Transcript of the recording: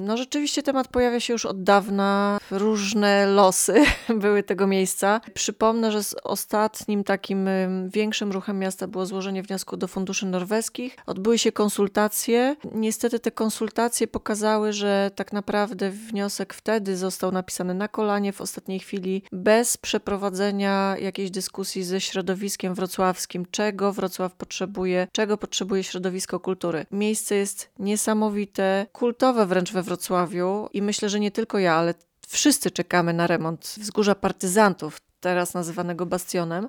No rzeczywiście temat pojawia się już od dawna. Różne losy były tego miejsca. Przypomnę, że z ostatnim takim większym ruchem miasta było złożenie wniosku do funduszy norweskich. Odbyły się konsultacje. Niestety te konsultacje pokazały, że tak naprawdę wniosek wtedy został napisany na kolanie w ostatniej chwili, bez przeprowadzenia jakiejś dyskusji ze środowiskiem wrocławskim, czego Wrocław potrzebuje, czego potrzebuje środowisko kultury. Miejsce jest niesamowite, kultowe wręcz we Wrocławiu i myślę, że nie tylko ja, ale wszyscy czekamy na remont Wzgórza Partyzantów, teraz nazywanego Bastionem.